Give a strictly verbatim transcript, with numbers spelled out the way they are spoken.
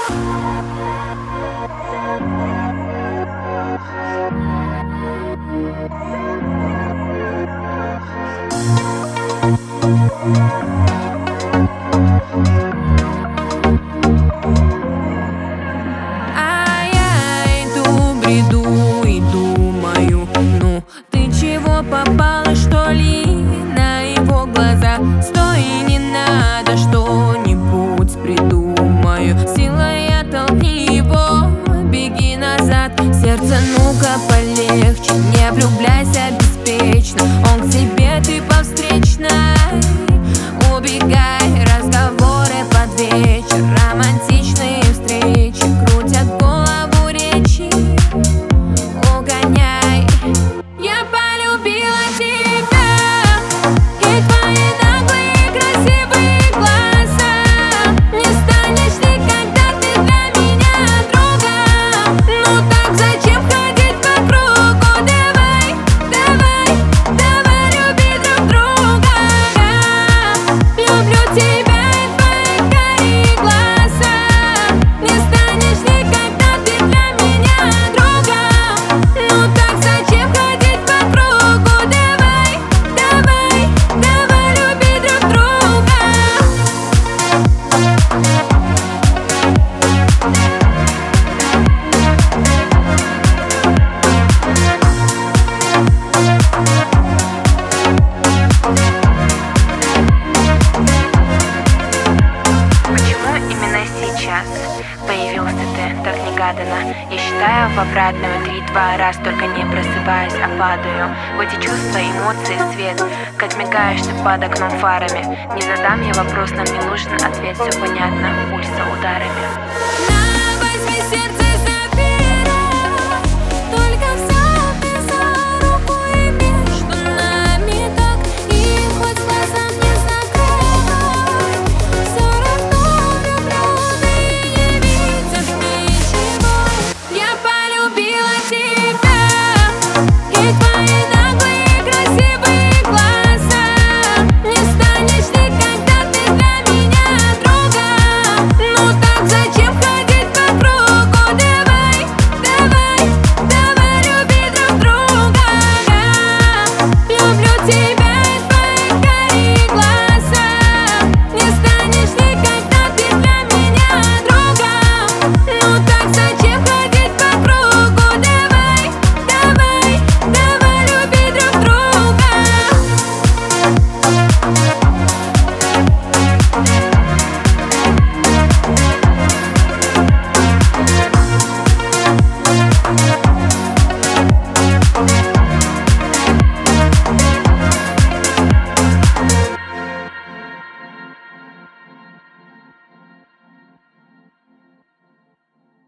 А я иду, бреду и думаю: ну, ты чего попала, что ли, на его глаза? Стой, не надо, что-нибудь придумаю. Силой оттолкни его, беги назад. Сердце, ну-ка полегче, не влюбляйся беспечно. Он к тебе, ты по встречной. Убегай, разговоры под вечер, романтичные встречи крутят голову речи. Угоняй. Я полюбила тебя и твои наглые красивые глаза. Не станешь никогда ты для меня другом. Ну так зачем ходить по кругу? Давай, давай, давай люби друг друга. Я люблю тебя и твои карие глаза. Не станешь никогда ты для меня другом. Ну так зачем ходить по кругу? Давай, давай, давай люби друг друга. Почему именно сейчас появился ты так негаданно? Я считаю в обратную три-два раз, только не просыпаюсь, а падаю в эти чувства, эмоции, свет. Как мигаешь ты под окном фарами. Не задам я вопрос, нам не нужен ответ, все понятно, пульса ударами.